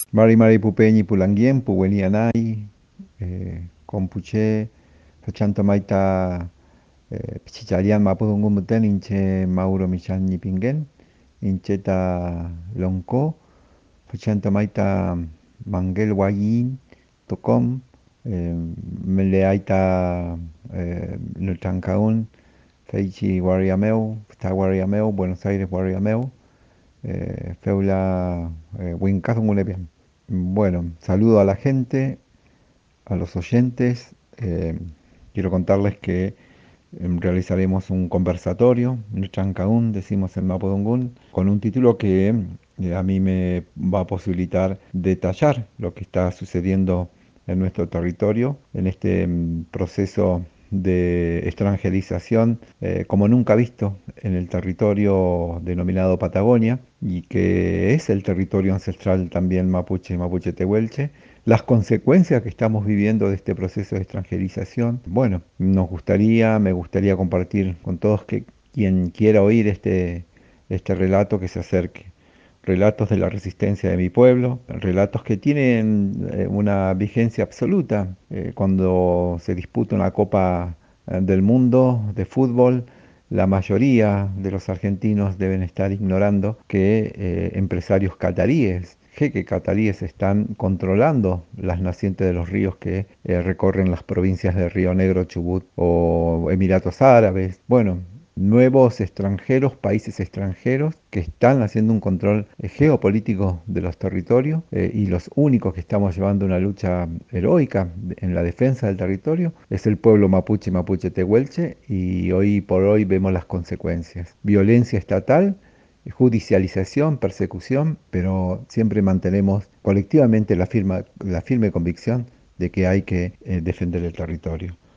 Mari Mari Pupeñi Pulanguien, Puwelianay, Compuche, Fachanto Maita, Pichicharian Mapudungumuten, Inche Mauro Michan Nipingen, Incheta Lonco, Fachanto Maita Manguel Guayin, Tocom, Meleaita Nutrancaún, Feichi Guariameu, Guariameu, Buenos Aires Guariameu, Feula Wincazungunepian. Bueno, saludo a la gente, a los oyentes. Quiero contarles que realizaremos un conversatorio, Chancaún, decimos en Mapudungún, con un título que a mí me va a posibilitar detallar lo que está sucediendo en nuestro territorio, en este proceso de extranjerización como nunca visto en el territorio denominado Patagonia y que es el territorio ancestral también mapuche y mapuche tehuelche, las consecuencias que estamos viviendo de este proceso de extranjerización. Bueno, me gustaría compartir con todos que quien quiera oír este relato que se acerque. Relatos de la resistencia de mi pueblo, relatos que tienen una vigencia absoluta cuando se disputa una Copa del Mundo de fútbol. La mayoría de los argentinos deben estar ignorando que empresarios cataríes, jeques cataríes, están controlando las nacientes de los ríos que recorren las provincias de Río Negro, Chubut o Emiratos Árabes. Bueno, nuevos extranjeros, países extranjeros que están haciendo un control geopolítico de los territorios y los únicos que estamos llevando una lucha heroica en la defensa del territorio es el pueblo mapuche y mapuche tehuelche y hoy por hoy vemos las consecuencias. Violencia estatal, judicialización, persecución, pero siempre mantenemos colectivamente la firme convicción de que hay que defender el territorio.